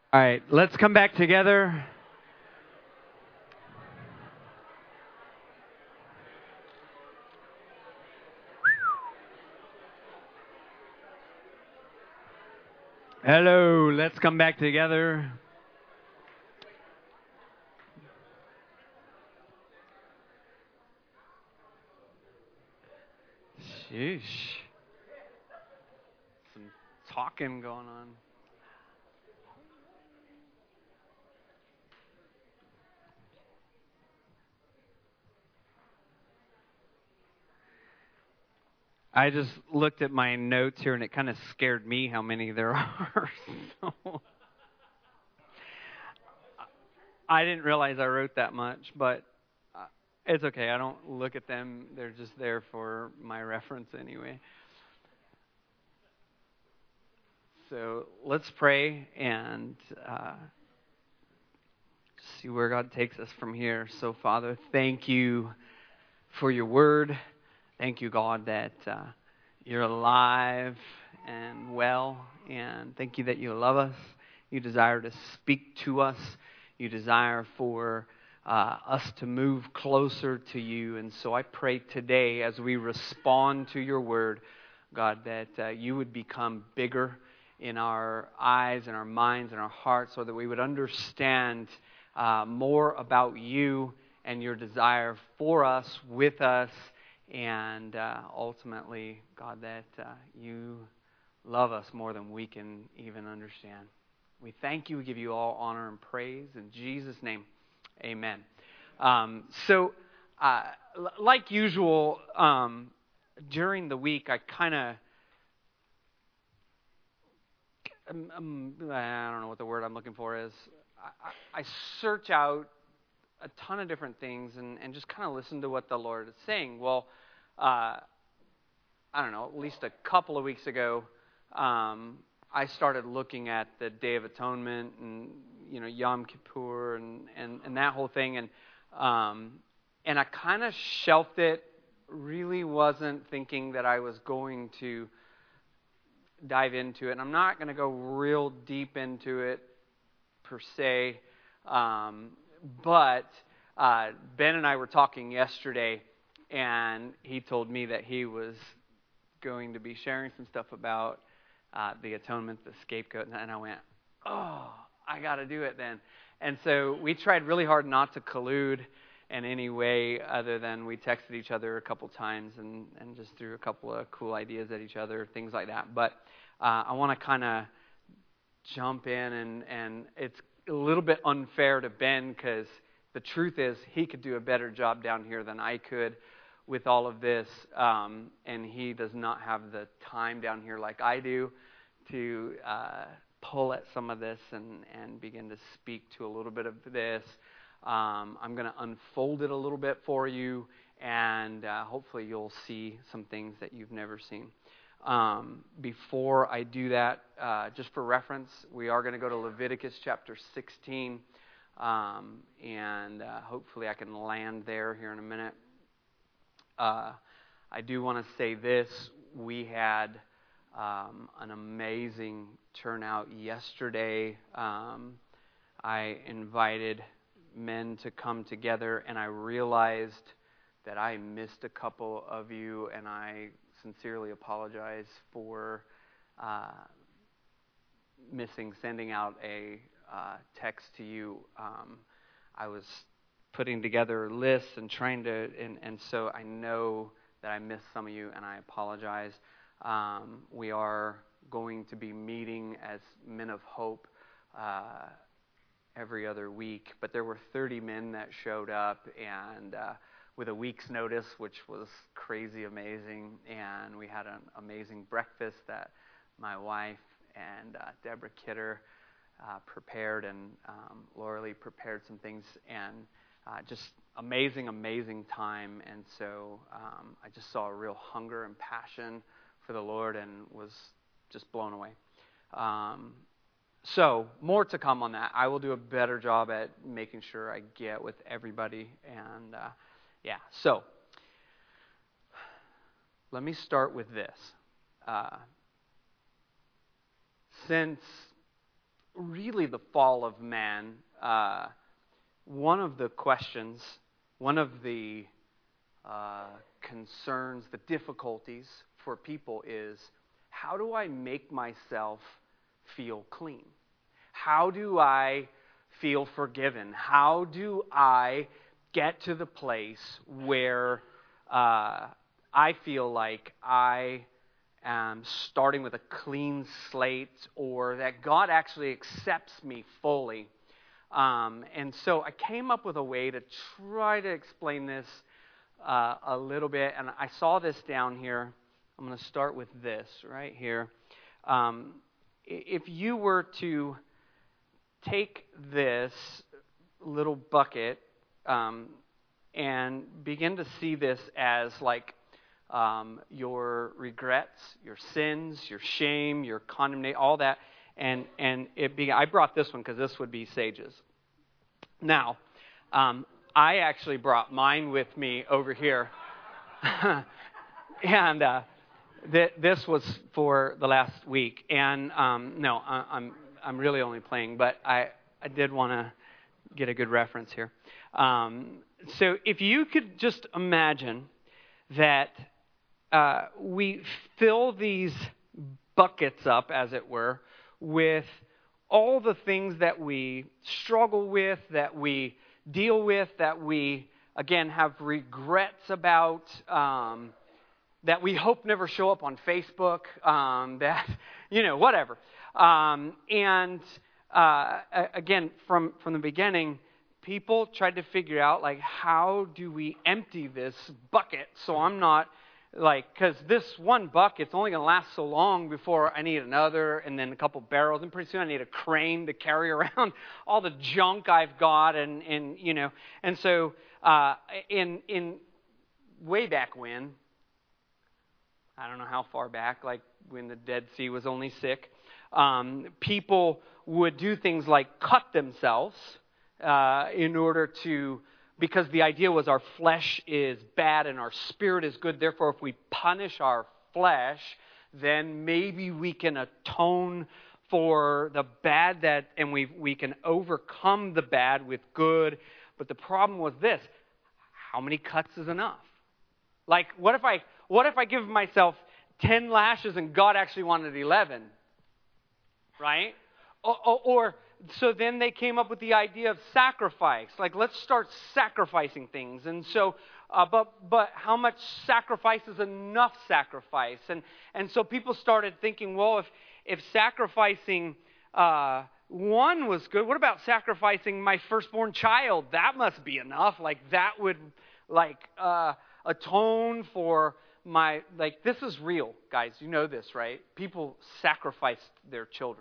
All right, let's come back together. Hello, let's come back together. Sheesh. Some talking going on. I just looked at my notes here and it kind of scared me how many there are. So I didn't realize I wrote that much, but it's okay. I don't look at them. They're just there for my reference anyway. So let's pray and see where God takes us from here. So, Father, thank you for your word. Thank you, God, that you're alive and well. And thank you that you love us. You desire to speak to us. You desire for us to move closer to you. And so I pray today as we respond to your word, God, that you would become bigger in our eyes and our minds and our hearts so that we would understand more about you and your desire for us, with us, and ultimately, God, that you love us more than we can even understand. We thank you. We give you all honor and praise. In Jesus' name, amen. Like usual, during the week, I kind of, I don't know what the word I'm looking for is. I search out a ton of different things and just kind of listen to what the Lord is saying. Well, I don't know, at least a couple of weeks ago, I started looking at the Day of Atonement and, Yom Kippur and that whole thing. And I kind of shelved it, really wasn't thinking that I was going to dive into it. And I'm not going to go real deep into it per se. But Ben and I were talking yesterday, and he told me that he was going to be sharing some stuff about the atonement, the scapegoat, and I went, oh, I got to do it then. And so we tried really hard not to collude in any way other than we texted each other a couple times and just threw a couple of cool ideas at each other, things like that. But I want to kind of jump in, and it's a little bit unfair to Ben because the truth is he could do a better job down here than I could with all of this, and he does not have the time down here like I do to pull at some of this and begin to speak to a little bit of this. I'm going to unfold it a little bit for you, and hopefully you'll see some things that you've never seen. Before I do that, just for reference, we are going to go to Leviticus chapter 16, and hopefully I can land there here in a minute. I do want to say this. We had an amazing turnout yesterday. I invited men to come together, and I realized that I missed a couple of you, and I sincerely apologize for sending out a text to you. I was putting together lists and trying to, and so I know that I missed some of you, and I apologize. We are going to be meeting as Men of Hope every other week, but there were 30 men that showed up, and with a week's notice, which was crazy amazing, and we had an amazing breakfast that my wife and Deborah Kidder prepared, and Laura Lee prepared some things, and just amazing time. And so I just saw a real hunger and passion for the Lord and was just blown away. So more to come on that. I will do a better job at making sure I get with everybody. And so let me start with this. Since really the fall of man, one of the questions, one of the concerns, the difficulties for people is, how do I make myself feel clean? How do I feel forgiven? How do I get to the place where I feel like I am starting with a clean slate, or that God actually accepts me fully? And so I came up with a way to try to explain this a little bit, and I saw this down here. I'm going to start with this right here. If you were to take this little bucket and begin to see this as like your regrets, your sins, your shame, your condemnation, all that, and I brought this one because this would be Sage's. Now, I actually brought mine with me over here, and this was for the last week. And no, I'm really only playing, but I did want to get a good reference here. So if you could just imagine that we fill these buckets up, as it were, with all the things that we struggle with, that we deal with, that we, again, have regrets about, that we hope never show up on Facebook, that, whatever. And again, from the beginning, people tried to figure out, like, how do we empty this bucket so I'm not, because this one bucket's only going to last so long before I need another, and then a couple barrels, and pretty soon I need a crane to carry around all the junk I've got, and so in way back when, I don't know how far back, like when the Dead Sea was only sick, people would do things like cut themselves in order to, because the idea was our flesh is bad and our spirit is good. Therefore, if we punish our flesh, then maybe we can atone for the bad and we can overcome the bad with good. But the problem was this: how many cuts is enough? Like, what if I give myself 10 lashes and God actually wanted 11? Right? Or so then they came up with the idea of sacrifice. Like, let's start sacrificing things. And so, but how much sacrifice is enough sacrifice? And so people started thinking, well, if sacrificing one was good, what about sacrificing my firstborn child? That must be enough. Like, that would, atone for my, this is real, guys. You know this, right? People sacrificed their children.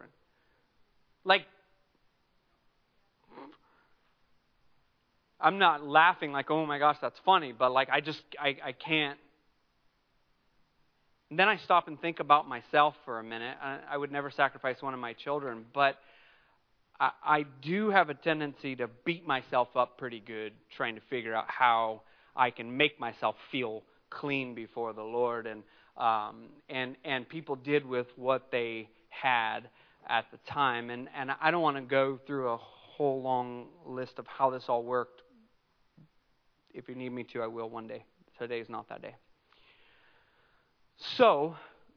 I'm not laughing like, oh my gosh, that's funny, but I can't. And then I stop and think about myself for a minute. I would never sacrifice one of my children, but I do have a tendency to beat myself up pretty good trying to figure out how I can make myself feel clean before the Lord. And people did with what they had at the time. And I don't want to go through a whole long list of how this all worked. If you need me to, I will one day. Today's not that day. So,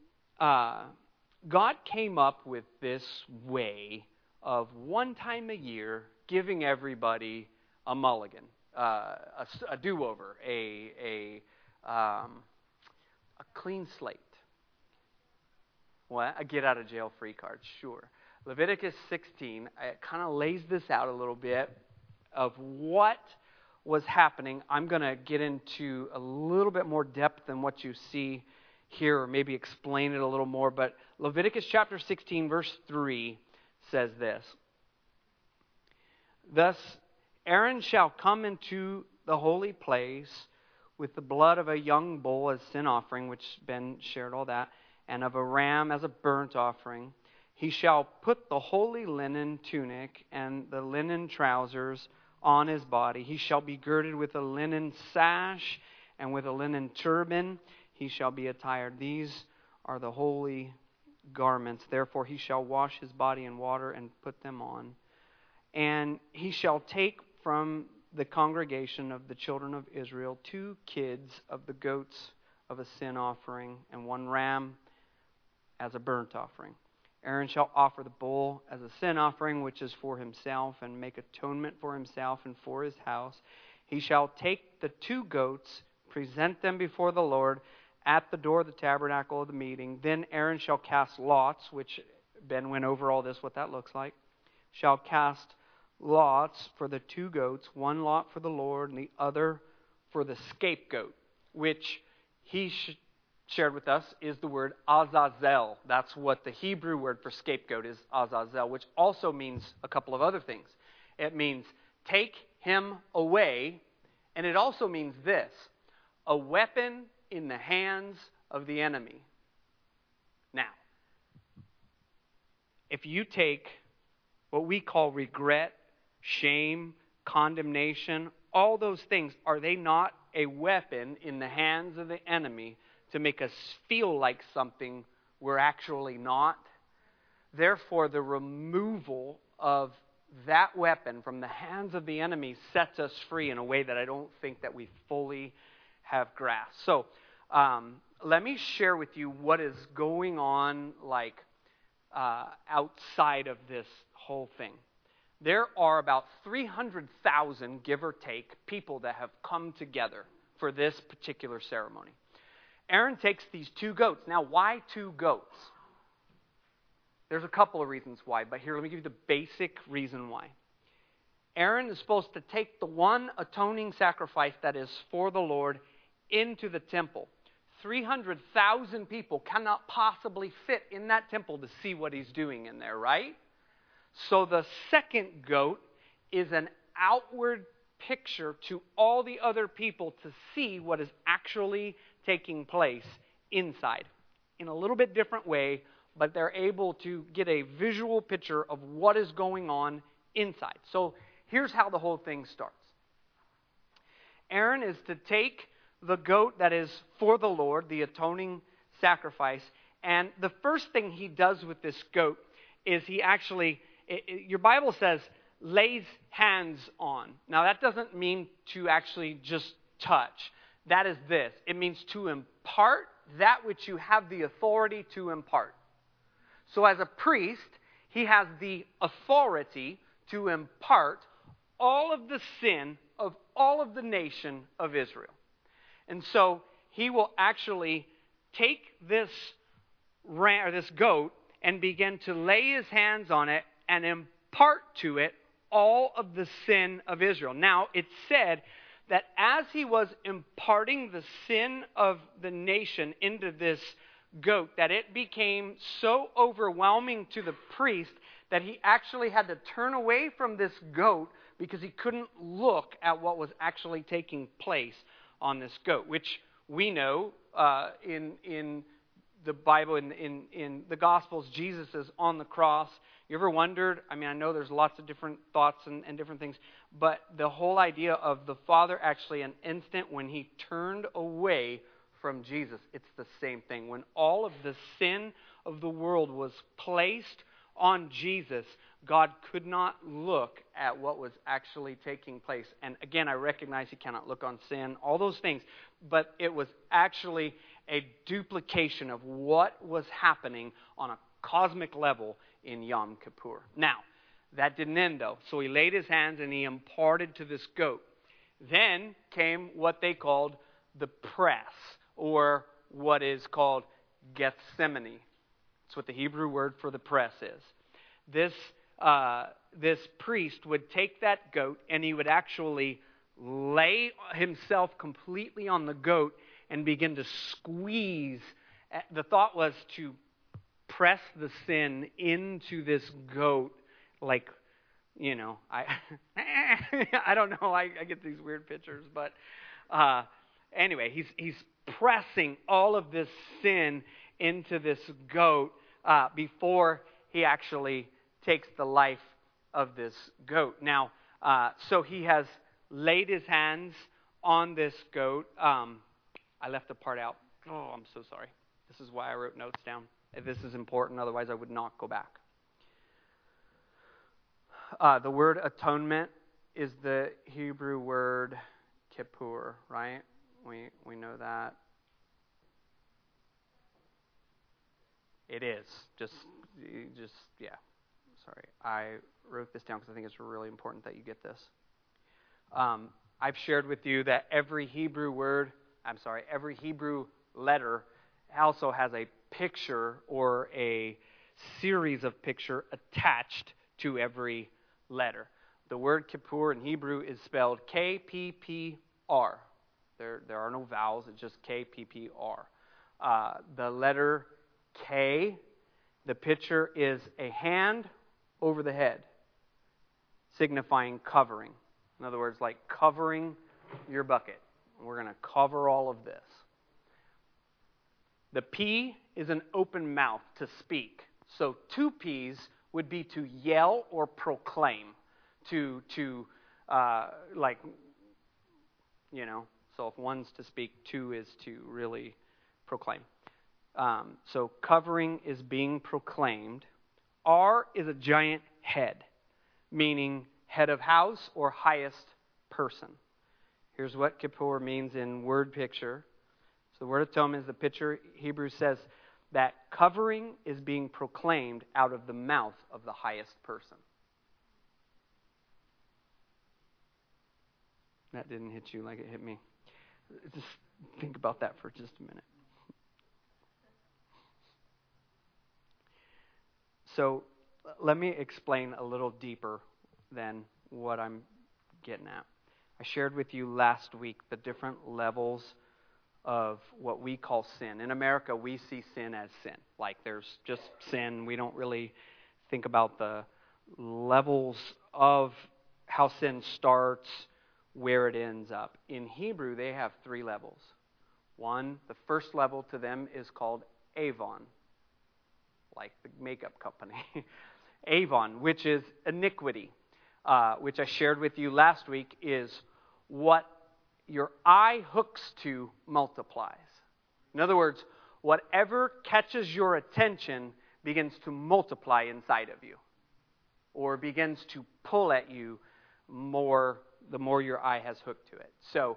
God came up with this way of one time a year giving everybody a mulligan, a do-over, a clean slate. What? A get-out-of-jail-free card, sure. Leviticus 16 kind of lays this out a little bit of what was happening. I'm going to get into a little bit more depth than what you see here, or maybe explain it a little more. But Leviticus chapter 16, verse 3 says this: Thus Aaron shall come into the holy place with the blood of a young bull as sin offering, which Ben shared all that, and of a ram as a burnt offering. He shall put the holy linen tunic and the linen trousers on his body. He shall be girded with a linen sash, and with a linen turban he shall be attired. These are the holy garments. Therefore he shall wash his body in water and put them on. And he shall take from the congregation of the children of Israel 2 kids of the goats of a sin offering, and 1 ram as a burnt offering. Aaron shall offer the bull as a sin offering, which is for himself, and make atonement for himself and for his house. He shall take the 2 goats, present them before the Lord at the door of the tabernacle of the meeting. Then Aaron shall cast lots, which Ben went over all this, what that looks like. Shall cast lots for the 2 goats, 1 lot for the Lord and the other for the scapegoat, which he shared with us is the word Azazel. That's what the Hebrew word for scapegoat is, Azazel, which also means a couple of other things. It means take him away, and it also means this: a weapon in the hands of the enemy. Now, if you take what we call regret, shame, condemnation, all those things, are they not a weapon in the hands of the enemy to make us feel like something we're actually not? Therefore, the removal of that weapon from the hands of the enemy sets us free in a way that I don't think that we fully have grasped. So, let me share with you what is going on outside of this whole thing. There are about 300,000, give or take, people that have come together for this particular ceremony. Aaron takes these 2 goats. Now, why 2 goats? There's a couple of reasons why, but here, let me give you the basic reason why. Aaron is supposed to take the one atoning sacrifice that is for the Lord into the temple. 300,000 people cannot possibly fit in that temple to see what he's doing in there, right? So the second goat is an outward picture to all the other people to see what is actually taking place inside. In a little bit different way, but they're able to get a visual picture of what is going on inside. So here's how the whole thing starts. Aaron is to take the goat that is for the Lord, the atoning sacrifice, and the first thing he does with this goat is he actually, your Bible says, lays hands on. Now that doesn't mean to actually just touch. That is this. It means to impart that which you have the authority to impart. So as a priest, he has the authority to impart all of the sin of all of the nation of Israel. And so he will actually take this ram, or this goat, and begin to lay his hands on it and impart to it all of the sin of Israel. Now, it said that as he was imparting the sin of the nation into this goat, that it became so overwhelming to the priest that he actually had to turn away from this goat because he couldn't look at what was actually taking place on this goat, which we know in the Bible, in the Gospels, Jesus is on the cross. You ever wondered, I mean, I know there's lots of different thoughts and different things, but the whole idea of the Father actually an instant when he turned away from Jesus, it's the same thing. When all of the sin of the world was placed on Jesus, God could not look at what was actually taking place. And again, I recognize he cannot look on sin, all those things, but it was actually a duplication of what was happening on a cosmic level in Yom Kippur. Now, that didn't end though. So he laid his hands and he imparted to this goat. Then came what they called the press, or what is called Gethsemane. That's what the Hebrew word for the press is. This priest would take that goat and he would actually lay himself completely on the goat and begin to squeeze. The thought was to press the sin into this goat, like, you know, I don't know, I get these weird pictures, but anyway, he's pressing all of this sin into this goat before he actually takes the life of this goat. Now, so he has laid his hands on this goat. I left the part out. Oh, I'm so sorry. This is why I wrote notes down. This is important, otherwise I would not go back. The word atonement is the Hebrew word kippur, right? We know that. It is. Just yeah. Sorry. I wrote this down because I think it's really important that you get this. I've shared with you that every Hebrew letter also has a picture or a series of picture attached to every letter. The word Kippur in Hebrew is spelled K-P-P-R. There are no vowels, it's just K-P-P-R. The letter K, the picture is a hand over the head, signifying covering. In other words, like covering your bucket. We're going to cover all of this. The P is an open mouth to speak. So 2 P's would be to yell or proclaim. So if 1's to speak, 2 is to really proclaim. So covering is being proclaimed. R is a giant head, meaning head of house or highest person. Here's what Kippur means in word picture. So the word atonement is the picture. Hebrew says that covering is being proclaimed out of the mouth of the highest person. That didn't hit you like it hit me. Just think about that for just a minute. So let me explain a little deeper than what I'm getting at. I shared with you last week the different levels of what we call sin. In America, we see sin as sin. Like there's just sin. We don't really think about the levels of how sin starts, where it ends up. In Hebrew, they have 3 levels. One, the first level to them is called Avon, like the makeup company. Avon, which is iniquity, which I shared with you last week, is what your eye hooks to multiplies. In other words, whatever catches your attention begins to multiply inside of you, or begins to pull at you more the more your eye has hooked to it. So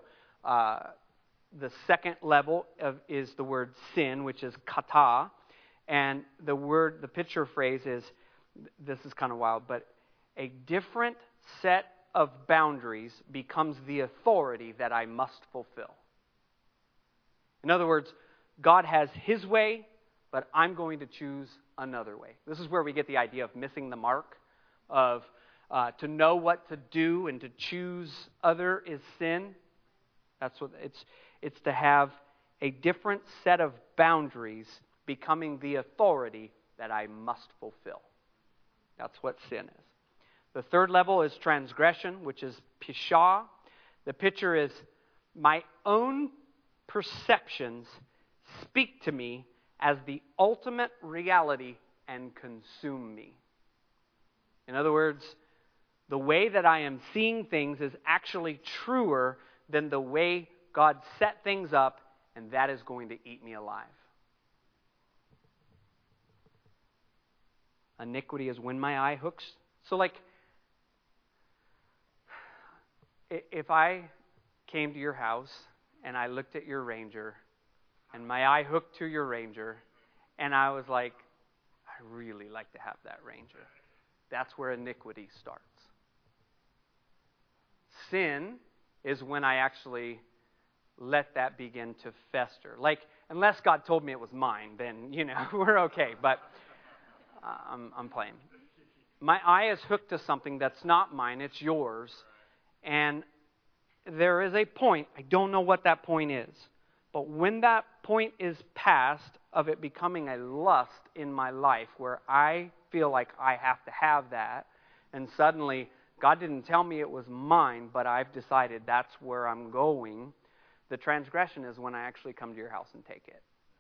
the second level is the word sin, which is kata. And the picture phrase is, this is kind of wild, but a different set of boundaries becomes the authority that I must fulfill. In other words, God has His way, but I'm going to choose another way. This is where we get the idea of missing the mark, of to know what to do and to choose other is sin. That's what it's to have a different set of boundaries becoming the authority that I must fulfill. That's what sin is. The third level is transgression, which is pisha. The picture is my own perceptions speak to me as the ultimate reality and consume me. In other words, the way that I am seeing things is actually truer than the way God set things up, and that is going to eat me alive. Iniquity is when my eye hooks. So like, if I came to your house and I looked at your Ranger and my eye hooked to your Ranger and I was like, I really like to have that Ranger. That's where iniquity starts. Sin is when I actually let that begin to fester. Like, unless God told me it was mine, then, we're okay. But I'm playing. My eye is hooked to something that's not mine, it's yours. And there is a point, I don't know what that point is, but when that point is passed of it becoming a lust in my life where I feel like I have to have that, and suddenly God didn't tell me it was mine, but I've decided that's where I'm going, the transgression is when I actually come to your house and take it.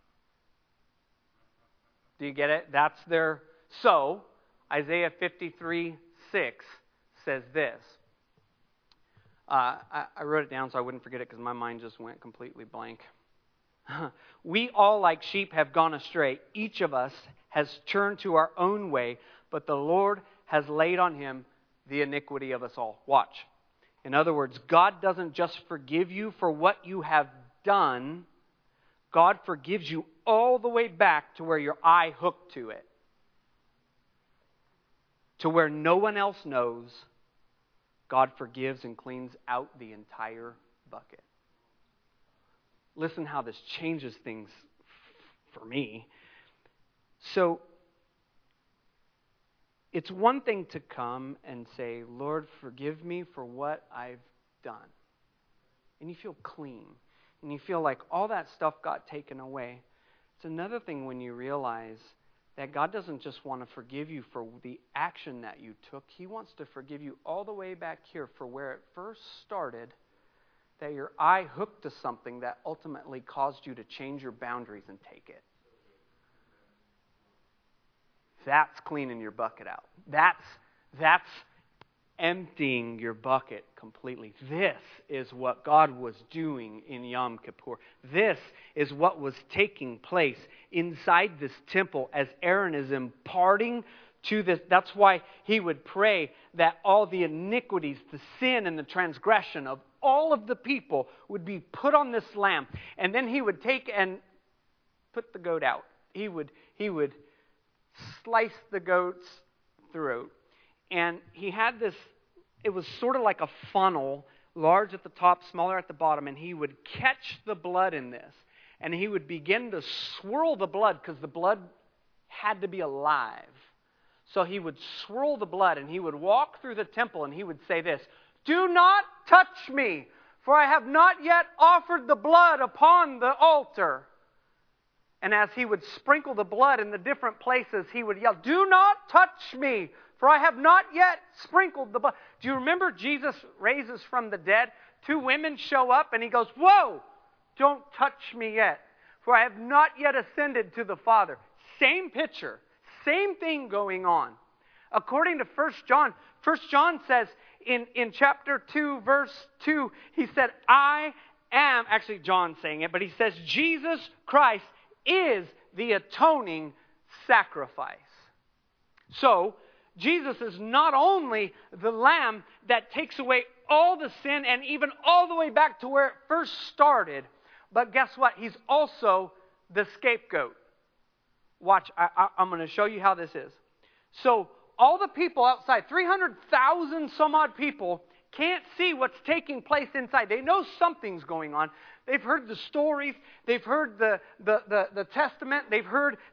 Do you get it? That's their... So, Isaiah 53:6 says this. I wrote it down so I wouldn't forget it because my mind just went completely blank. We all like sheep have gone astray. Each of us has turned to our own way, but the Lord has laid on him the iniquity of us all. Watch. In other words, God doesn't just forgive you for what you have done. God forgives you all the way back to where your eye hooked to it. To where no one else knows, God forgives and cleans out the entire bucket. Listen how this changes things for me. So, it's one thing to come and say, Lord, forgive me for what I've done. And you feel clean. And you feel like all that stuff got taken away. It's another thing when you realize that God doesn't just want to forgive you for the action that you took. He wants to forgive you all the way back here for where it first started, that your eye hooked to something that ultimately caused you to change your boundaries and take it. That's cleaning your bucket out. That's emptying your bucket completely. This is what God was doing in Yom Kippur. This is what was taking place inside this temple as Aaron is imparting to this. That's why he would pray that all the iniquities, the sin and the transgression of all of the people would be put on this lamb. And then he would take and put the goat out. He would slice the goat's throat. And he had this, it was sort of like a funnel, large at the top, smaller at the bottom, and he would catch the blood in this. And he would begin to swirl the blood because the blood had to be alive. So he would swirl the blood and he would walk through the temple and he would say this, "Do not touch me, for I have not yet offered the blood upon the altar." And as he would sprinkle the blood in the different places, he would yell, "Do not touch me, for I have not yet sprinkled the blood." Do you remember Jesus raises from the dead? 2 women show up and he goes, "Whoa, don't touch me yet, for I have not yet ascended to the Father." Same picture, same thing going on. According to 1 John says in chapter 2, verse 2, he said, I am, actually John saying it, but he says, Jesus Christ is the atoning sacrifice. So, Jesus is not only the lamb that takes away all the sin and even all the way back to where it first started, but guess what? He's also the scapegoat. Watch, I'm going to show you how this is. So, all the people outside, 300,000 some odd people, can't see what's taking place inside. They know something's going on. They've heard the stories. They've heard the testament. They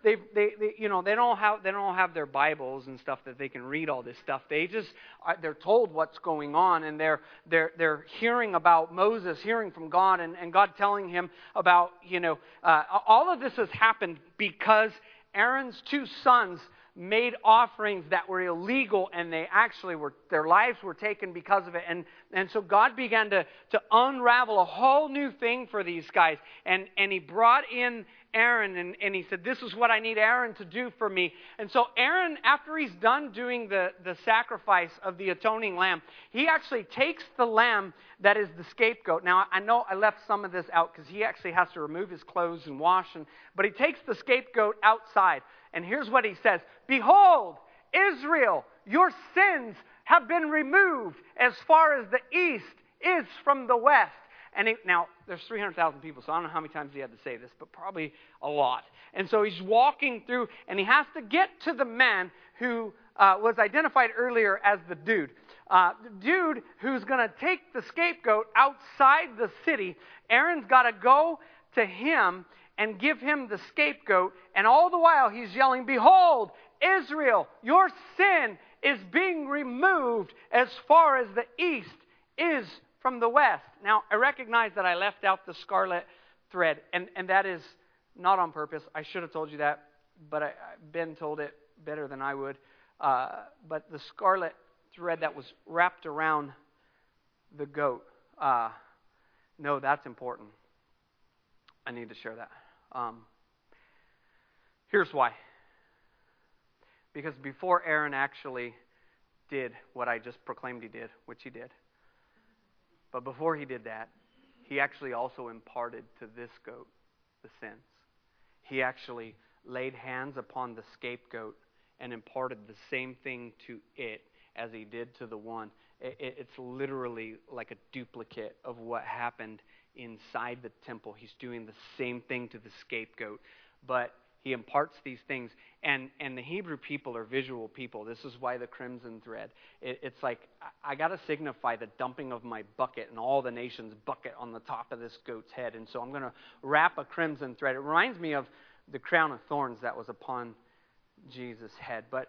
don't have their Bibles and stuff that they can read all this stuff. They're told what's going on, and they're hearing about Moses, hearing from God, and God telling him about all of this has happened because Aaron's 2 sons made offerings that were illegal, and their lives were taken because of it. And so God began to unravel a whole new thing for these guys. And he brought in Aaron, and he said, "This is what I need Aaron to do for me." And so Aaron, after he's done doing the sacrifice of the atoning lamb, he actually takes the lamb that is the scapegoat. Now, I know I left some of this out because he actually has to remove his clothes and wash, but he takes the scapegoat outside. And here's what he says, "Behold, Israel, your sins have been removed as far as the east is from the west." And now, there's 300,000 people, so I don't know how many times he had to say this, but probably a lot. And so he's walking through, and he has to get to the man who was identified earlier as the dude. The dude who's going to take the scapegoat outside the city. Aaron's got to go to him and give him the scapegoat. And all the while he's yelling, "Behold, Israel, your sin is being removed as far as the east is from the west." Now, I recognize that I left out the scarlet thread, and that is not on purpose. I should have told you that, but Ben told it better than I would. But the scarlet thread that was wrapped around the goat, no, that's important. I need to share that. Here's why. Because before Aaron actually did what I just proclaimed he did, which he did, but before he did that, he actually also imparted to this goat the sins. He actually laid hands upon the scapegoat and imparted the same thing to it as he did to the one. It's literally like a duplicate of what happened inside the temple. He's doing the same thing to the scapegoat, but he imparts these things. And the Hebrew people are visual people. This is why the crimson thread. It's like, I got to signify the dumping of my bucket and all the nation's bucket on the top of this goat's head. And so I'm going to wrap a crimson thread. It reminds me of the crown of thorns that was upon Jesus' head. But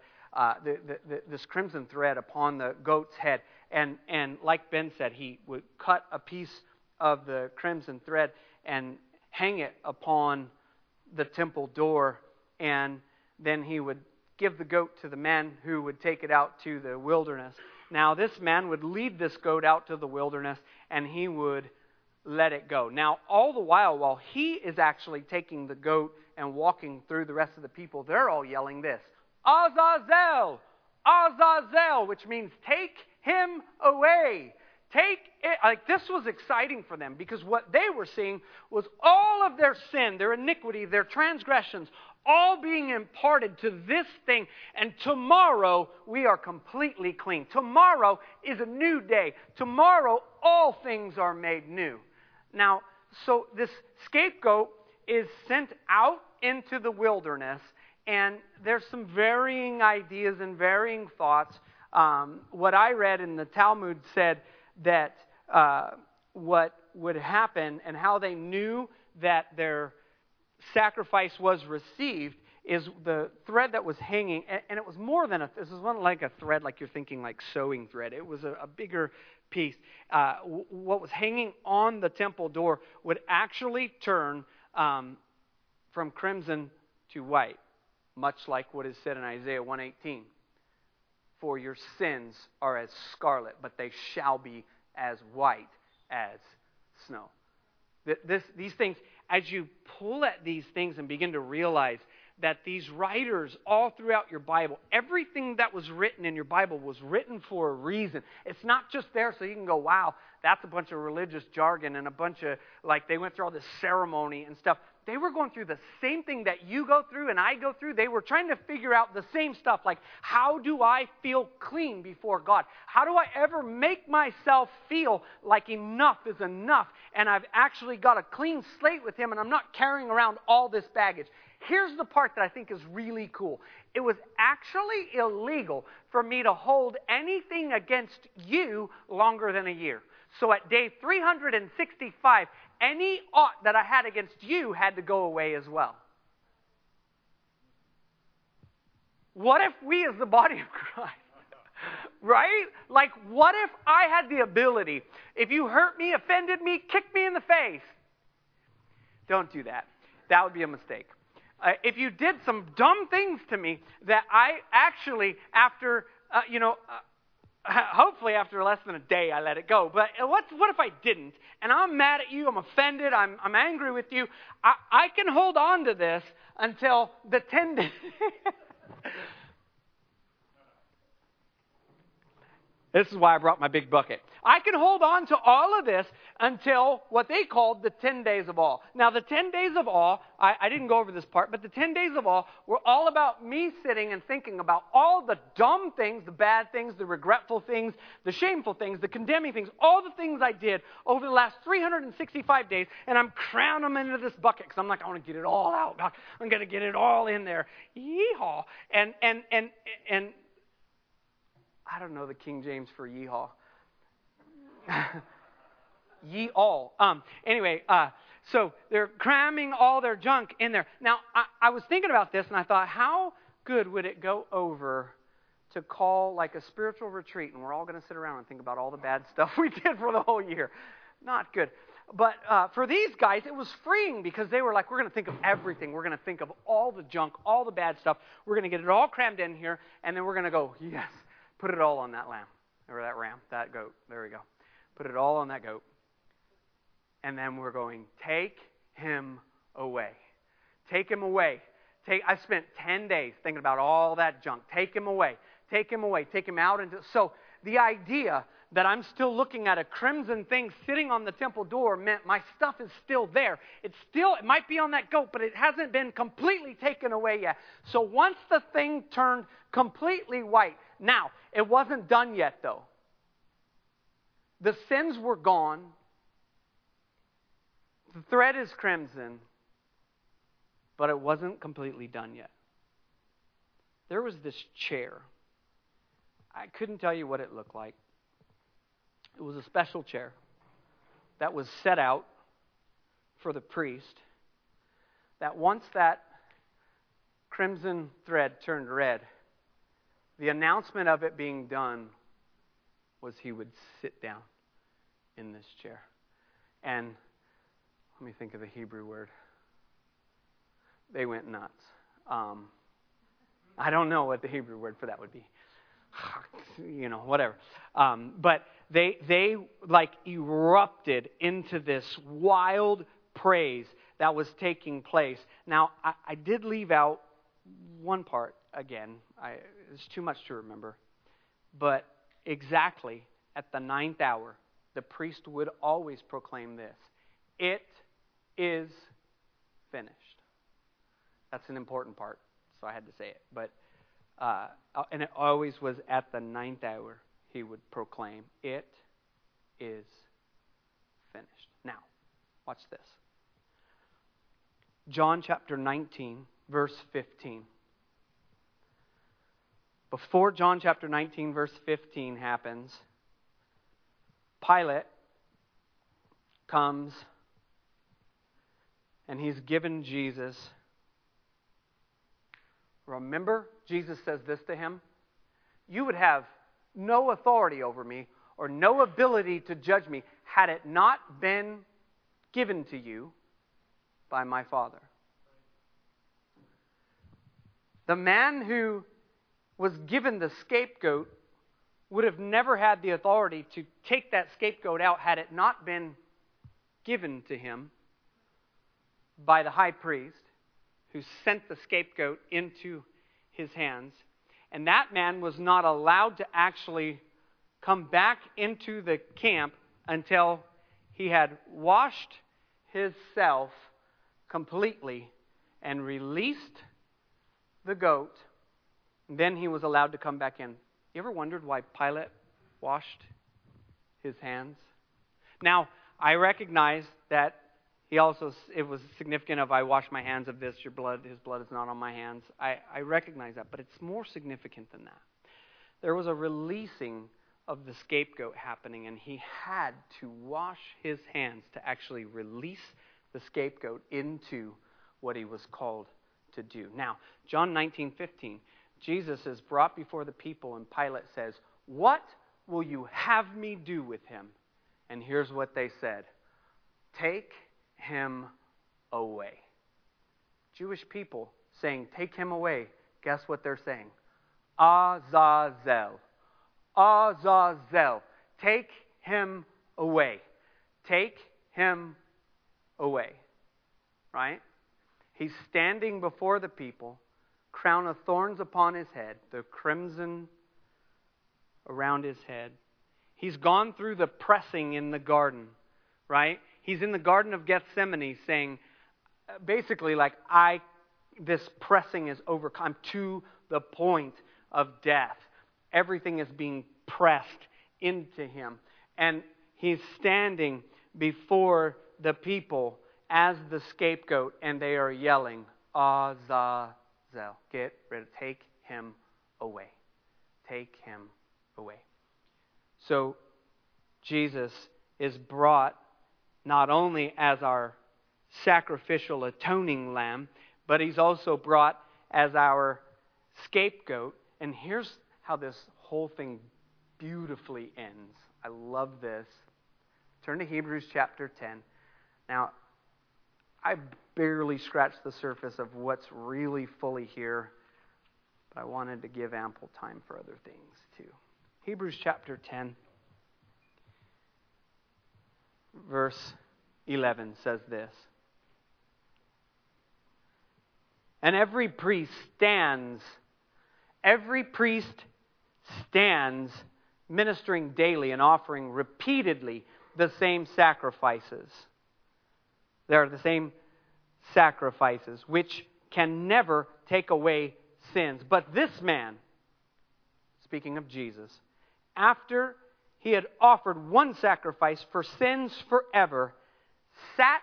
this crimson thread upon the goat's head. And like Ben said, he would cut a piece of the crimson thread and hang it upon the temple door, and then he would give the goat to the man who would take it out to the wilderness. Now, this man would lead this goat out to the wilderness, and he would let it go. Now, all the while he is actually taking the goat and walking through the rest of the people, they're all yelling this, Azazel! Azazel! Which means, take him away. Take it. Like, this was exciting for them, because what they were seeing was all of their sin, their iniquity, their transgressions, all being imparted to this thing. And tomorrow we are completely clean. Tomorrow is a new day. Tomorrow all things are made new. Now, so this scapegoat is sent out into the wilderness, and there's some varying ideas and varying thoughts. What I read in the Talmud said that what would happen and how they knew that their sacrifice was received is the thread that was hanging, and it was more than this wasn't like a thread like you're thinking like sewing thread. It was a bigger piece. What was hanging on the temple door would actually turn from crimson to white, much like what is said in Isaiah 1:18. For your sins are as scarlet, but they shall be as white as snow. These things, as you pull at these things and begin to realize that these writers all throughout your Bible, everything that was written in your Bible was written for a reason. It's not just there so you can go, wow, that's a bunch of religious jargon and a bunch of, like, they went through all this ceremony and stuff. They were going through the same thing that you go through and I go through. They were trying to figure out the same stuff, like, how do I feel clean before God? How do I ever make myself feel like enough is enough and I've actually got a clean slate with Him and I'm not carrying around all this baggage? Here's the part that I think is really cool. It was actually illegal for me to hold anything against you longer than a year. So at day 365, any ought that I had against you had to go away as well. What if we as the body of Christ, right? Like, what if I had the ability, if you hurt me, offended me, kicked me in the face? Don't do that. That would be a mistake. If you did some dumb things to me that I actually, after, hopefully after less than a day I let it go. But what if I didn't? And I'm mad at you, I'm offended, I'm angry with you. I can hold on to this until the 10 days. This is why I brought my big bucket. I can hold on to all of this until what they called the 10 days of awe. Now, the 10 days of awe, I didn't go over this part, but the 10 days of awe were all about me sitting and thinking about all the dumb things, the bad things, the regretful things, the shameful things, the condemning things, all the things I did over the last 365 days, and I'm crowning them into this bucket because I'm like, I want to get it all out, God. I'm going to get it all in there. Yeehaw. And I don't know the King James for yeehaw. Ye all. So they're cramming all their junk in there. Now, I was thinking about this, and I thought, how good would it go over to call like a spiritual retreat, and we're all going to sit around and think about all the bad stuff we did for the whole year? Not good. But for these guys, it was freeing because they were like, we're going to think of everything. We're going to think of all the junk, all the bad stuff. We're going to get it all crammed in here, and then we're going to go, yes, put it all on that lamb, or that ram, that goat. There we go. Put it all on that goat. And then we're going, take him away. Take him away. I spent 10 days thinking about all that junk. Take him away. Take him away. Take him out into. So the idea that I'm still looking at a crimson thing sitting on the temple door meant my stuff is still there. It might be on that goat, but it hasn't been completely taken away yet. So once the thing turned completely white, now, it wasn't done yet though. The sins were gone. The thread is crimson, but it wasn't completely done yet. There was this chair. I couldn't tell you what it looked like. It was a special chair that was set out for the priest, that once that crimson thread turned red, the announcement of it being done was he would sit down in this chair. And let me think of the Hebrew word. They went nuts. I don't know what the Hebrew word for that would be. Whatever. But they like erupted into this wild praise that was taking place. Now, I did leave out one part again. It's too much to remember. But exactly at the 9th hour, the priest would always proclaim this: "It is finished." That's an important part, so I had to say it. But and it always was at the 9th hour he would proclaim, "It is finished." Now, watch this. John chapter 19, verse 15. Before John chapter 19, verse 15 happens, Pilate comes and he's given Jesus. Remember, Jesus says this to him: "You would have no authority over me or no ability to judge me had it not been given to you by my Father." The man who was given the scapegoat would have never had the authority to take that scapegoat out had it not been given to him by the high priest, who sent the scapegoat into his hands. And that man was not allowed to actually come back into the camp until he had washed himself completely and released the goat. Then he was allowed to come back in. You ever wondered why Pilate washed his hands? Now, I recognize that it was significant of, "I wash my hands of this, his blood is not on my hands." I recognize that, but it's more significant than that. There was a releasing of the scapegoat happening, and he had to wash his hands to actually release the scapegoat into what he was called to do. Now, John 19:15, Jesus is brought before the people, and Pilate says, "What will you have me do with him?" And here's what they said: "Take him away." Jewish people saying, "Take him away." Guess what they're saying? Azazel. Azazel. Take him away. Take him away. Right? He's standing before the people, crown of thorns upon his head, the crimson around his head. He's gone through the pressing in the garden, right? He's in the Garden of Gethsemane saying, basically like, this pressing is overcome to the point of death. Everything is being pressed into him. And he's standing before the people as the scapegoat, and they are yelling, "Azazel." Get rid of, take him away. Take him away. So Jesus is brought not only as our sacrificial atoning lamb, but he's also brought as our scapegoat. And here's how this whole thing beautifully ends. I love this. Turn to Hebrews chapter 10. Now, I barely scratched the surface of what's really fully here, but I wanted to give ample time for other things too. Hebrews chapter 10. Verse 11 says this: "And every priest stands ministering daily and offering repeatedly the same sacrifices. They are the same sacrifices which can never take away sins. But this man, speaking of Jesus, after he had offered one sacrifice for sins forever, sat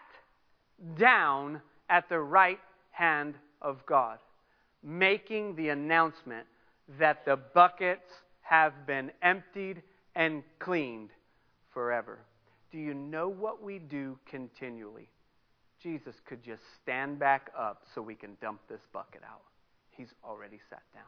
down at the right hand of God, making the announcement that the buckets have been emptied and cleaned forever. Do you know what we do continually? Jesus could just stand back up so we can dump this bucket out. He's already sat down.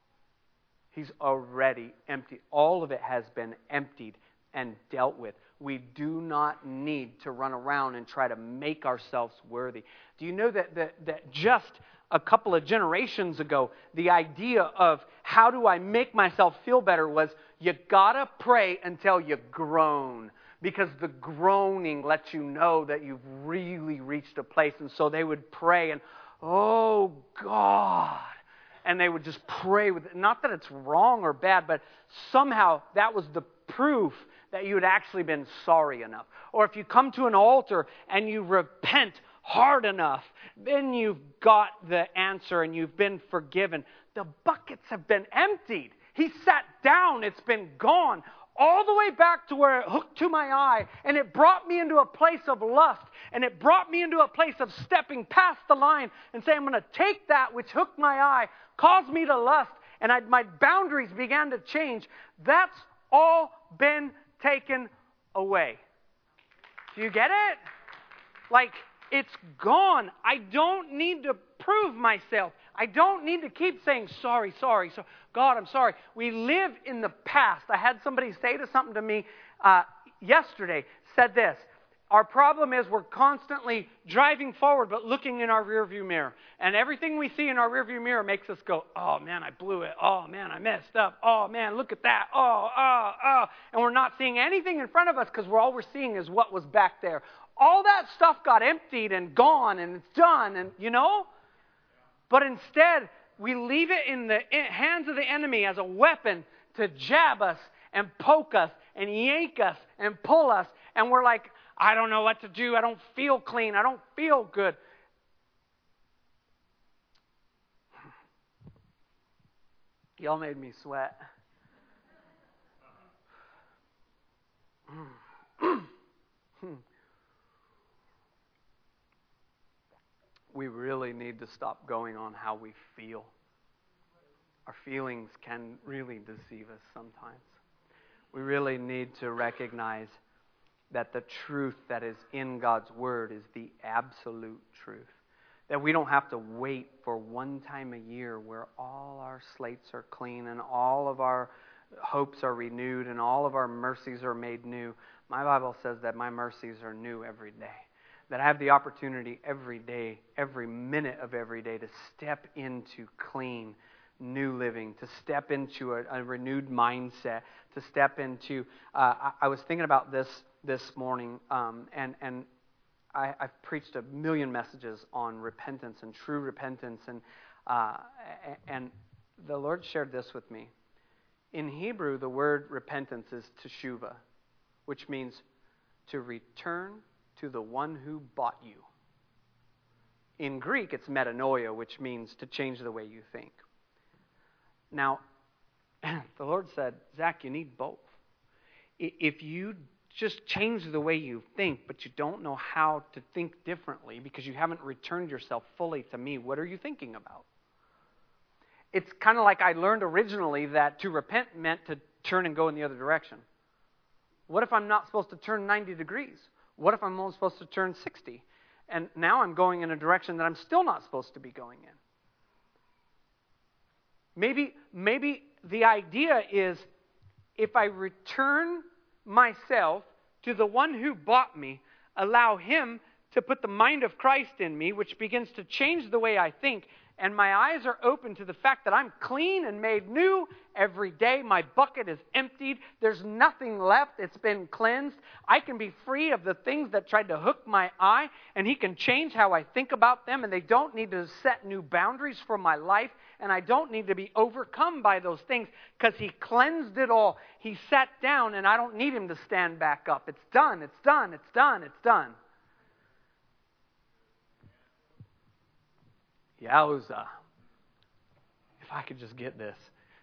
He's already emptied. All of it has been emptied and dealt with. We do not need to run around and try to make ourselves worthy. Do you know that just a couple of generations ago, the idea of how do I make myself feel better was you gotta pray until you groan. Because the groaning lets you know that you've really reached a place. And so they would pray and, oh God. And they would just pray with it. Not that it's wrong or bad, but somehow that was the proof that you had actually been sorry enough. Or if you come to an altar and you repent hard enough, then you've got the answer and you've been forgiven. The buckets have been emptied. He sat down. It's been gone. All the way back to where it hooked to my eye, and it brought me into a place of lust, and it brought me into a place of stepping past the line and saying, I'm going to take that which hooked my eye, caused me to lust, and my boundaries began to change. That's all been taken away. Do you get it? Like, it's gone. I don't need to prove myself. I don't need to keep saying, sorry. So, God, I'm sorry. We live in the past. I had somebody say something to me yesterday, said this. Our problem is we're constantly driving forward but looking in our rearview mirror. And everything we see in our rearview mirror makes us go, oh, man, I blew it. Oh, man, I messed up. Oh, man, look at that. Oh. And we're not seeing anything in front of us because all we're seeing is what was back there. All that stuff got emptied and gone and it's done, and you know? But instead, we leave it in the hands of the enemy as a weapon to jab us and poke us and yank us and pull us. And we're like, I don't know what to do. I don't feel clean. I don't feel good. Y'all made me sweat. We really need to stop going on how we feel. Our feelings can really deceive us sometimes. We really need to recognize that the truth that is in God's Word is the absolute truth. That we don't have to wait for one time a year where all our slates are clean and all of our hopes are renewed and all of our mercies are made new. My Bible says that my mercies are new every day. That I have the opportunity every day, every minute of every day to step into clean, new living, to step into a renewed mindset, to step into... I was thinking about this morning, and I've preached a million messages on repentance and true repentance, and the Lord shared this with me. In Hebrew, the word repentance is teshuva, which means to return to the one who bought you. In Greek, it's metanoia, which means to change the way you think. Now, the Lord said, Zach, you need both. If you just change the way you think, but you don't know how to think differently because you haven't returned yourself fully to me, what are you thinking about? It's kind of like I learned originally that to repent meant to turn and go in the other direction. What if I'm not supposed to turn 90 degrees? What if I'm only supposed to turn 60? And now I'm going in a direction that I'm still not supposed to be going in. Maybe the idea is if I return myself to the one who bought me, allow him to put the mind of Christ in me, which begins to change the way I think, and my eyes are open to the fact that I'm clean and made new every day. My bucket is emptied. There's nothing left. It's been cleansed. I can be free of the things that tried to hook my eye, and He can change how I think about them, and they don't need to set new boundaries for my life, and I don't need to be overcome by those things because He cleansed it all. He sat down, and I don't need Him to stand back up. It's done. It's done. It's done. It's done. Yowza. If I could just get this.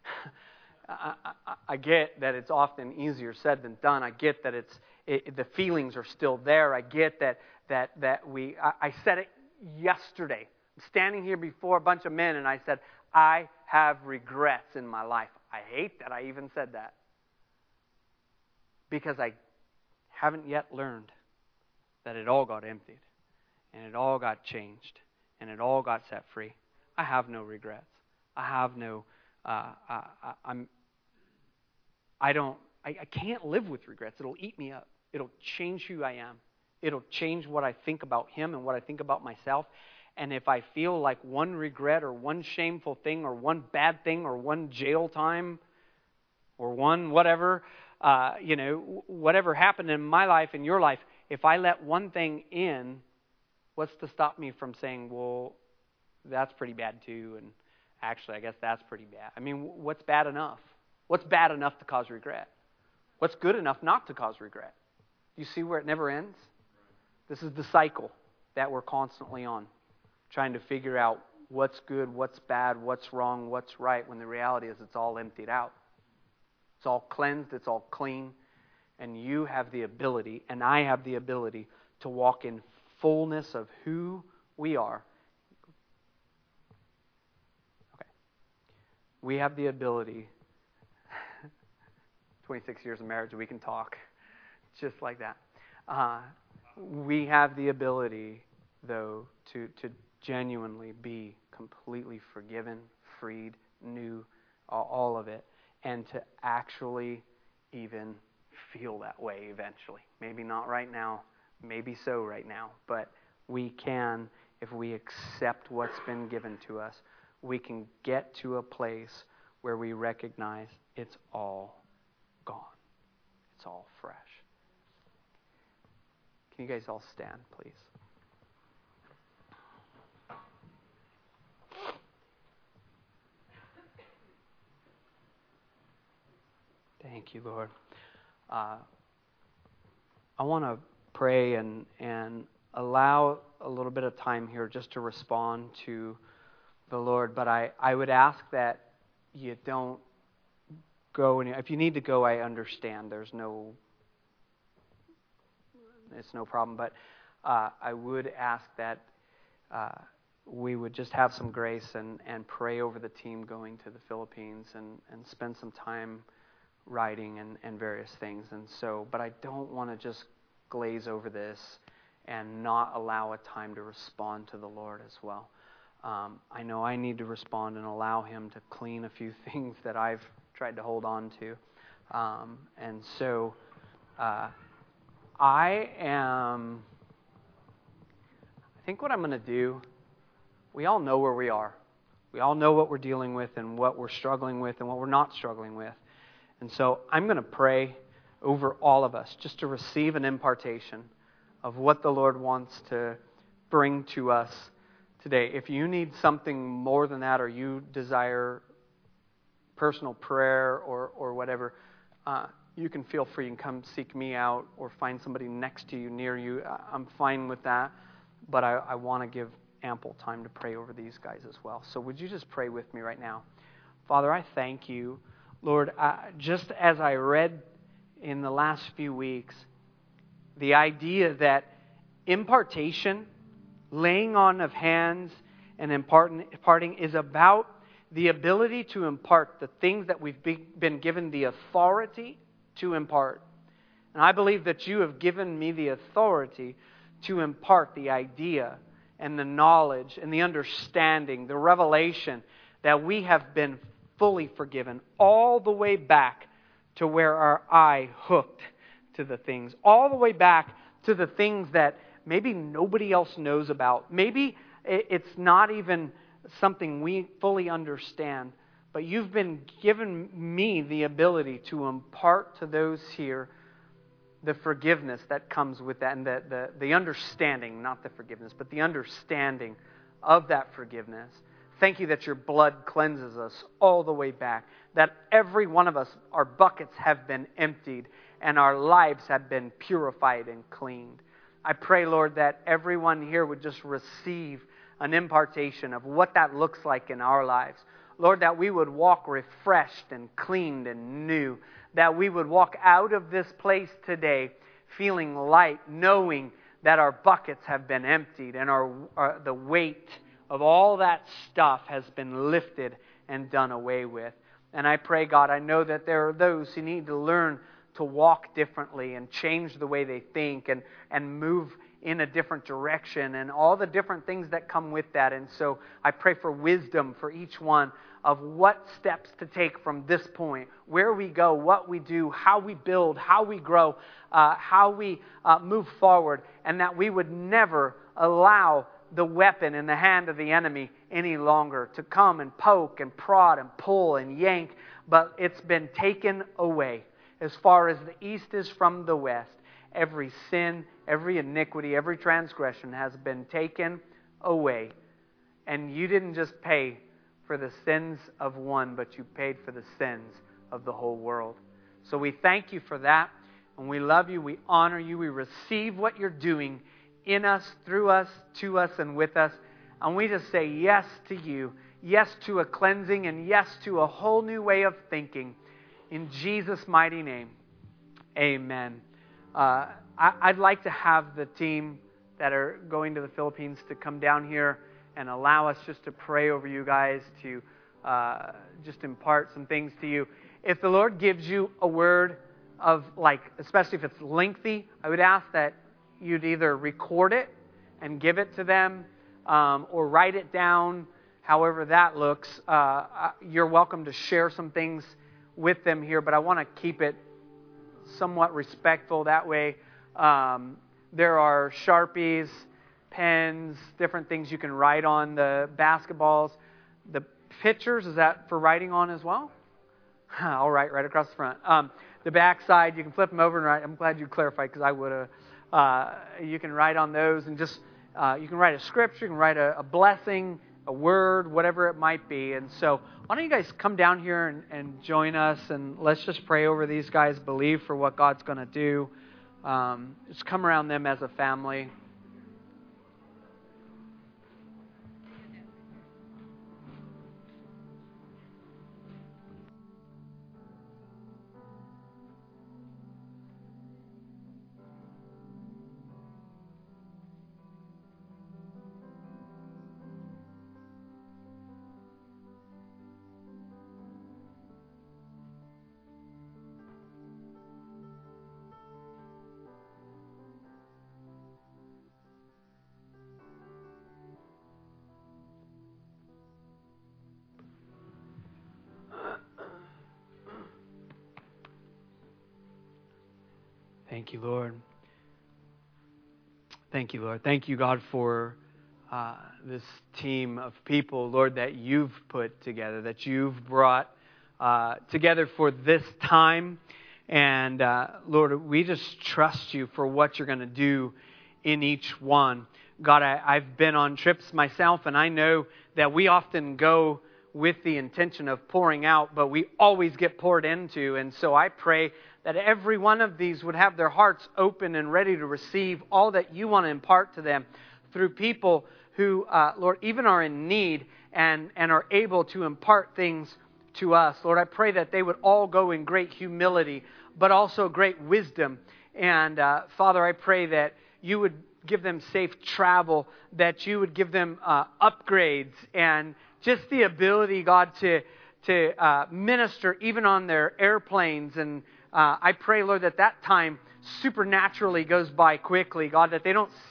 I get that it's often easier said than done. I get that the feelings are still there. I get that I said it yesterday. I'm standing here before a bunch of men and I said, I have regrets in my life. I hate that I even said that. Because I haven't yet learned that it all got emptied and it all got changed and it all got set free. I have no regrets. I have no. I can't live with regrets. It'll eat me up. It'll change who I am. It'll change what I think about Him and what I think about myself. And if I feel like one regret or one shameful thing or one bad thing or one jail time or one whatever, whatever happened in my life, in your life, if I let one thing in, what's to stop me from saying, well, that's pretty bad too, and actually, I guess that's pretty bad. I mean, what's bad enough? What's bad enough to cause regret? What's good enough not to cause regret? You see where it never ends? This is the cycle that we're constantly on, trying to figure out what's good, what's bad, what's wrong, what's right, when the reality is it's all emptied out. It's all cleansed, it's all clean, and you have the ability, and I have the ability, to walk in fullness of who we are. Okay. We have the ability, 26 years of marriage, we can talk just like that. We have the ability, though, to genuinely be completely forgiven, freed, new, all of it, and to actually even feel that way eventually. Maybe not right now, maybe so right now, but we can, if we accept what's been given to us, we can get to a place where we recognize it's all gone. It's all fresh. Can you guys all stand, please? Thank you, Lord. I want to pray and allow a little bit of time here just to respond to the Lord. But I would ask that you don't go. If you need to go, I understand. It's no problem. But I would ask that we would just have some grace and pray over the team going to the Philippines and spend some time writing and various things. But I don't want to just glaze over this and not allow a time to respond to the Lord as well. I know I need to respond and allow Him to clean a few things that I've tried to hold on to. I think what I'm going to do, we all know where we are. We all know what we're dealing with and what we're struggling with and what we're not struggling with. And so I'm going to pray over all of us just to receive an impartation of what the Lord wants to bring to us today. If you need something more than that, or you desire personal prayer or whatever, you can feel free and come seek me out or find somebody next to you, near you. I'm fine with that, but I want to give ample time to pray over these guys as well. So would you just pray with me right now? Father, I thank you, Lord, just as I read in the last few weeks, the idea that impartation, laying on of hands and imparting is about the ability to impart the things that we've been given the authority to impart. And I believe that you have given me the authority to impart the idea and the knowledge and the understanding, the revelation that we have been fully forgiven all the way back to where our eye hooked to the things, all the way back to the things that maybe nobody else knows about. Maybe it's not even something we fully understand. But you've been given me the ability to impart to those here the forgiveness that comes with that, and the understanding, not the forgiveness, but the understanding of that forgiveness. Thank you that your blood cleanses us all the way back, that every one of us, our buckets have been emptied and our lives have been purified and cleaned. I pray, Lord, that everyone here would just receive an impartation of what that looks like in our lives. Lord, that we would walk refreshed and cleaned and new, that we would walk out of this place today feeling light, knowing that our buckets have been emptied and the weight of all that stuff has been lifted and done away with. And I pray, God, I know that there are those who need to learn to walk differently and change the way they think and move in a different direction and all the different things that come with that. And so I pray for wisdom for each one of what steps to take from this point, where we go, what we do, how we build, how we grow, how we move forward, and that we would never allow the weapon in the hand of the enemy any longer to come and poke and prod and pull and yank, but it's been taken away. As far as the east is from the west, every sin, every iniquity, every transgression has been taken away. And you didn't just pay for the sins of one, but you paid for the sins of the whole world. So we thank you for that, and we love you, we honor you, we receive what you're doing in us, through us, to us, and with us. And we just say yes to you, yes to a cleansing, and yes to a whole new way of thinking. In Jesus' mighty name, amen. I'd like to have the team that are going to the Philippines to come down here and allow us just to pray over you guys, to just impart some things to you. If the Lord gives you a word of, especially if it's lengthy, I would ask that you'd either record it and give it to them or write it down, however that looks. You're welcome to share some things with them here, but I want to keep it somewhat respectful that way. There are Sharpies, pens, different things you can write on, the basketballs. The pictures, is that for writing on as well? I'll write right across the front. The back side, you can flip them over and write. I'm glad you clarified because I would have. You can write on those and just, you can write a scripture, you can write a blessing, a word, whatever it might be. And so why don't you guys come down here and join us, and let's just pray over these guys, believe for what God's going to do. Just come around them as a family. Thank you, Lord. Thank you, Lord. Thank you, God, for this team of people, Lord, that you've put together, that you've brought together for this time. And Lord, we just trust you for what you're going to do in each one. God, I've been on trips myself, and I know that we often go with the intention of pouring out, but we always get poured into. And so I pray that every one of these would have their hearts open and ready to receive all that you want to impart to them through people who, Lord, even are in need and are able to impart things to us. Lord, I pray that they would all go in great humility, but also great wisdom. And Father, I pray that you would give them safe travel, that you would give them upgrades and just the ability, God, to minister even on their airplanes. And I pray, Lord, that time supernaturally goes by quickly, God, that they don't sit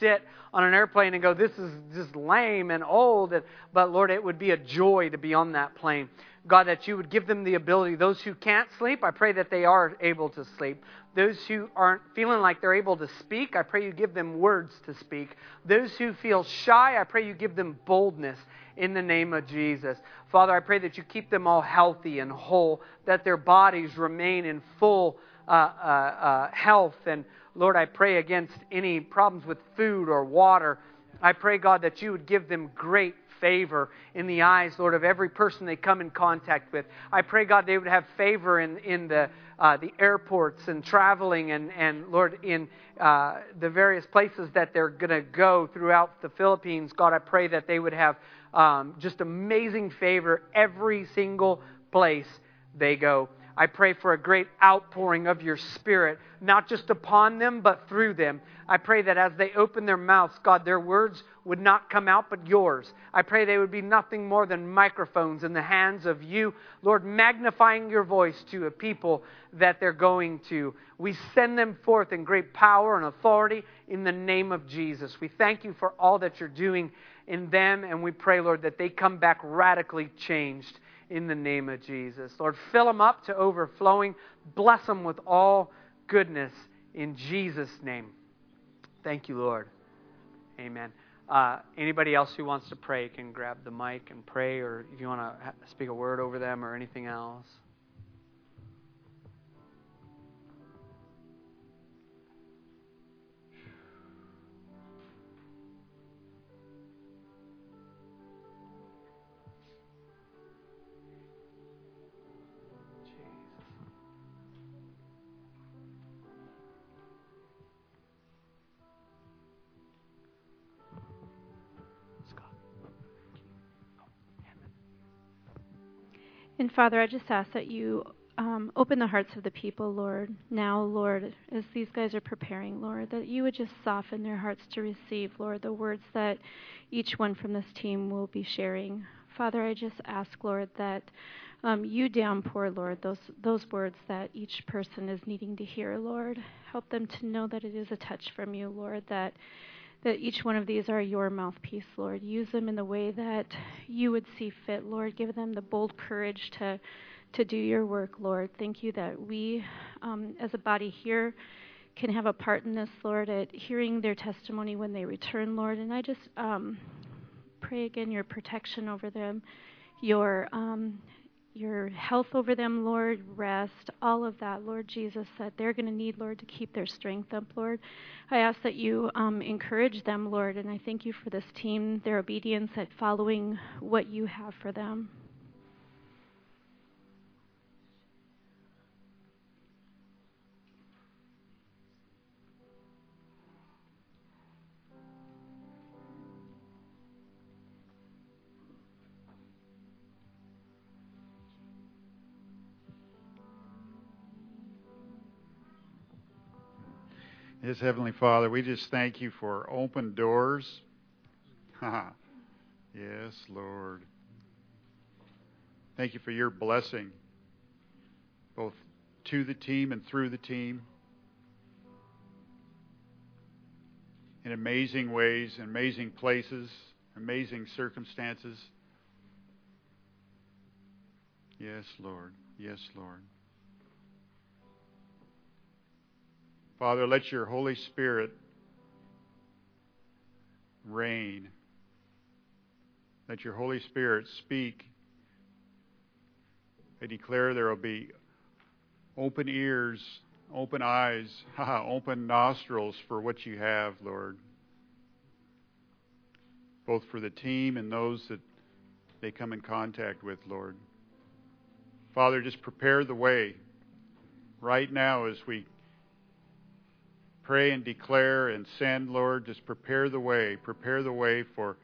on an airplane and go, this is just lame and old. But Lord, it would be a joy to be on that plane. God, that you would give them the ability. Those who can't sleep, I pray that they are able to sleep. Those who aren't feeling like they're able to speak, I pray you give them words to speak. Those who feel shy, I pray you give them boldness in the name of Jesus. Father, I pray that you keep them all healthy and whole, that their bodies remain in full health. And Lord, I pray against any problems with food or water. I pray, God, that you would give them great favor in the eyes, Lord, of every person they come in contact with. I pray, God, they would have favor in the airports and traveling and Lord, in the various places that they're going to go throughout the Philippines. God, I pray that they would have just amazing favor every single place they go. I pray for a great outpouring of your Spirit, not just upon them, but through them. I pray that as they open their mouths, God, their words would not come out but yours. I pray they would be nothing more than microphones in the hands of you, Lord, magnifying your voice to a people that they're going to. We send them forth in great power and authority in the name of Jesus. We thank you for all that you're doing in them, and we pray, Lord, that they come back radically changed in the name of Jesus. Lord, fill them up to overflowing. Bless them with all goodness in Jesus' name. Thank you, Lord. Amen. Anybody else who wants to pray can grab the mic and pray, or if you want to speak a word over them or anything else. And Father, I just ask that you open the hearts of the people, Lord. Now, Lord, as these guys are preparing, Lord, that you would just soften their hearts to receive, Lord, the words that each one from this team will be sharing. Father, I just ask, Lord, that you downpour, Lord, those words that each person is needing to hear, Lord. Help them to know that it is a touch from you, Lord, that each one of these are your mouthpiece, Lord. Use them in the way that you would see fit, Lord. Give them the bold courage to do your work, Lord. Thank you that we, as a body here, can have a part in this, Lord, at hearing their testimony when they return, Lord. And I just pray again your protection over them, your health over them, Lord, rest, all of that, Lord Jesus, that they're going to need, Lord, to keep their strength up, Lord. I ask that you encourage them, Lord, and I thank you for this team, their obedience at following what you have for them. Yes, Heavenly Father, we just thank you for open doors. Yes, Lord. Thank you for your blessing, both to the team and through the team, in amazing ways, amazing places, amazing circumstances. Yes, Lord. Yes, Lord. Father, let your Holy Spirit reign. Let your Holy Spirit speak. I declare there will be open ears, open eyes, open nostrils for what you have, Lord. Both for the team and those that they come in contact with, Lord. Father, just prepare the way right now as we pray and declare and send, Lord. Just prepare the way. Prepare the way for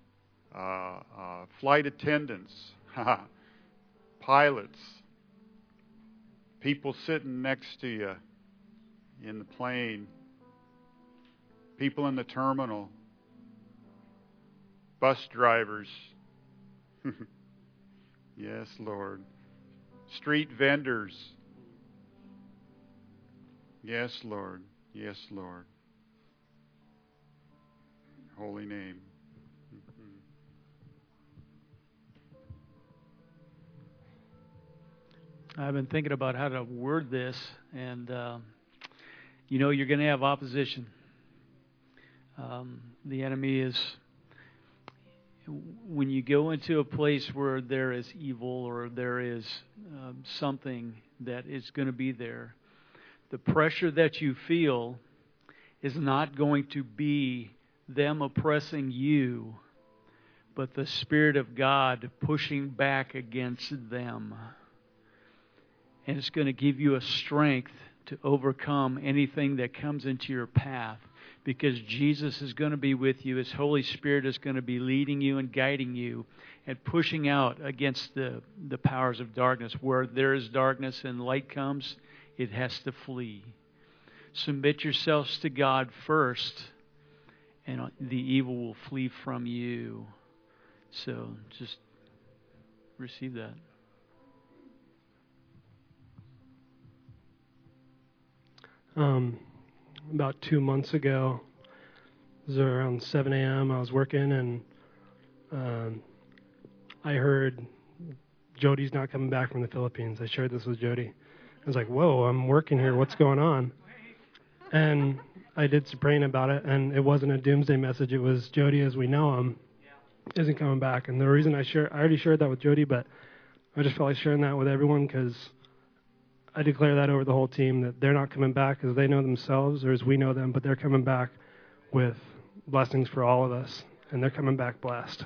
flight attendants, pilots, people sitting next to you in the plane, people in the terminal, bus drivers. Yes, Lord. Street vendors. Yes, Lord. Yes, Lord. holy name. I've been thinking about how to word this, and you're going to have opposition. The enemy is, when you go into a place where there is evil or there is something that is going to be there, the pressure that you feel is not going to be them oppressing you, but the Spirit of God pushing back against them. And it's going to give you a strength to overcome anything that comes into your path, because Jesus is going to be with you. His Holy Spirit is going to be leading you and guiding you and pushing out against the powers of darkness. Where there is darkness and light comes, it has to flee. Submit yourselves to God first, and the evil will flee from you. So just receive that. About 2 months ago, it was around 7 a.m. I was working, and I heard Jody's not coming back from the Philippines. I shared this with Jody. I was like, whoa, I'm working here. What's going on? And I did some praying about it, and it wasn't a doomsday message. It was Jody as we know him isn't coming back. And the reason I already shared that with Jody, but I just felt like sharing that with everyone because I declare that over the whole team, that they're not coming back as they know themselves or as we know them, but they're coming back with blessings for all of us, and they're coming back blessed.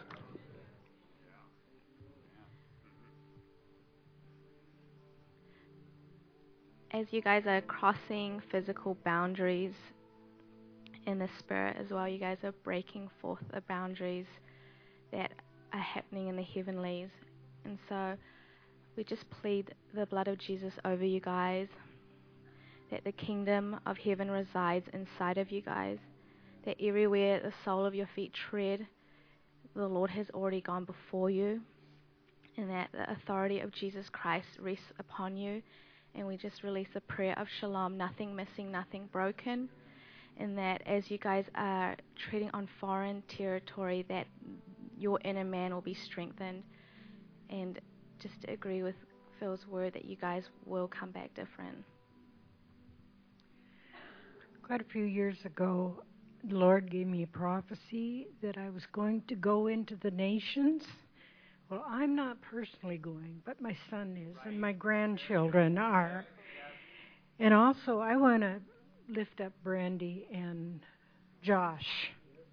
As you guys are crossing physical boundaries in the Spirit as well, you guys are breaking forth the boundaries that are happening in the heavenlies. And so we just plead the blood of Jesus over you guys, that the kingdom of heaven resides inside of you guys, that everywhere the sole of your feet tread, the Lord has already gone before you, and that the authority of Jesus Christ rests upon you. And we just release a prayer of shalom, nothing missing, nothing broken, and that as you guys are treading on foreign territory, that your inner man will be strengthened. And just to agree with Phil's word that you guys will come back different. Quite a few years ago, the Lord gave me a prophecy that I was going to go into the nations. Well, I'm not personally going, but my son is, and my grandchildren are. And also, I want to lift up Brandy and Josh.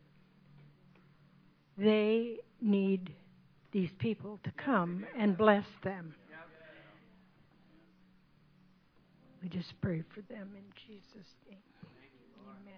They need these people to come and bless them. We just pray for them in Jesus' name. Amen.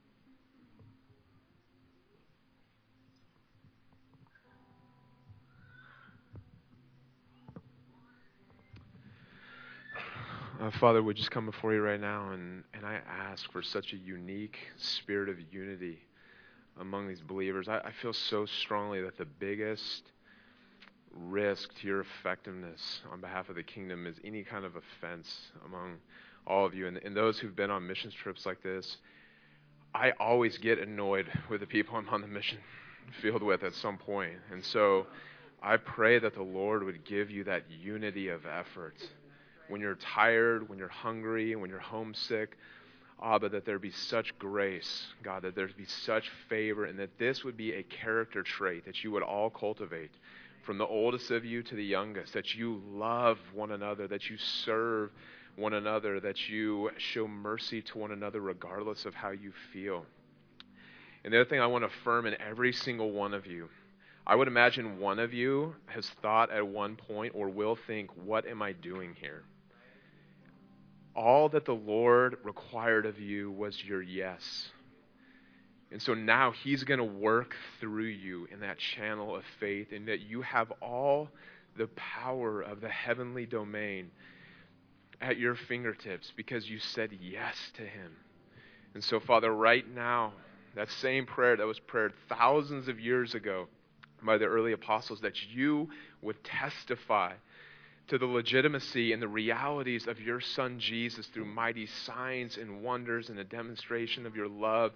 Father, we just come before you right now, and I ask for such a unique spirit of unity among these believers. I feel so strongly that the biggest risk to your effectiveness on behalf of the kingdom is any kind of offense among all of you. And those who've been on missions trips like this, I always get annoyed with the people I'm on the mission field with at some point. And so I pray that the Lord would give you that unity of effort. When you're tired, when you're hungry, when you're homesick, but that there be such grace, God, that there be such favor, and that this would be a character trait that you would all cultivate, from the oldest of you to the youngest, that you love one another, that you serve one another, that you show mercy to one another regardless of how you feel. And the other thing I want to affirm in every single one of you, I would imagine one of you has thought at one point or will think, what am I doing here? All that the Lord required of you was your yes. And so now he's going to work through you in that channel of faith, and that you have all the power of the heavenly domain at your fingertips because you said yes to him. And so, Father, right now, that same prayer that was prayed thousands of years ago by the early apostles, that you would testify to the legitimacy and the realities of your Son Jesus through mighty signs and wonders and a demonstration of your love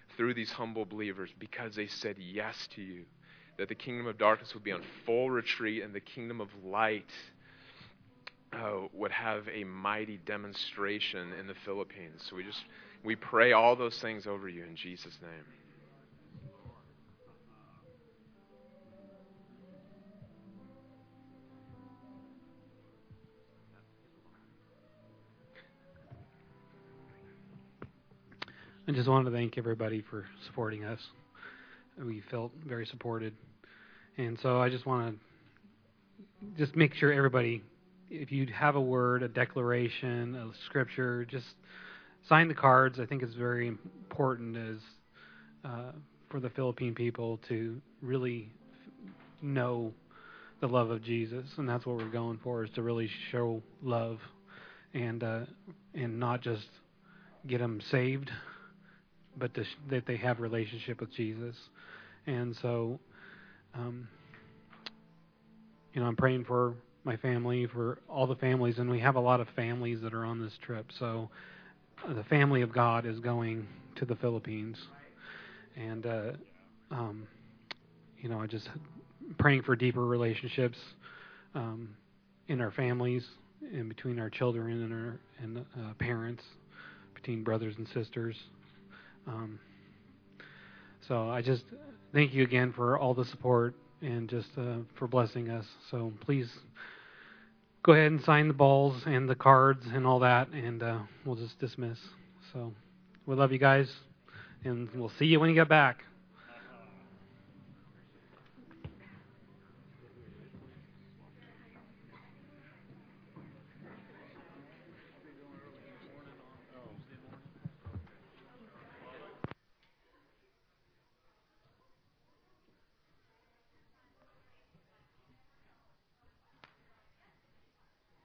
through these humble believers because they said yes to you. That the kingdom of darkness would be on full retreat and the kingdom of light would have a mighty demonstration in the Philippines. So we pray all those things over you in Jesus' name. I just wanted to thank everybody for supporting us. We felt very supported. And so I just want to just make sure everybody, if you have a word, a declaration, a scripture, just sign the cards. I think it's very important as for the Philippine people to really know the love of Jesus. And that's what we're going for, is to really show love and not just get them saved, but that they have a relationship with Jesus. And so, I'm praying for my family, for all the families, and we have a lot of families that are on this trip. So the family of God is going to the Philippines. And, I just praying for deeper relationships in our families, in between our children and parents, between brothers and sisters. So I just thank you again for all the support and just for blessing us. So please go ahead and sign the balls and the cards and all that, and we'll just dismiss. So we love you guys, and we'll see you when you get back.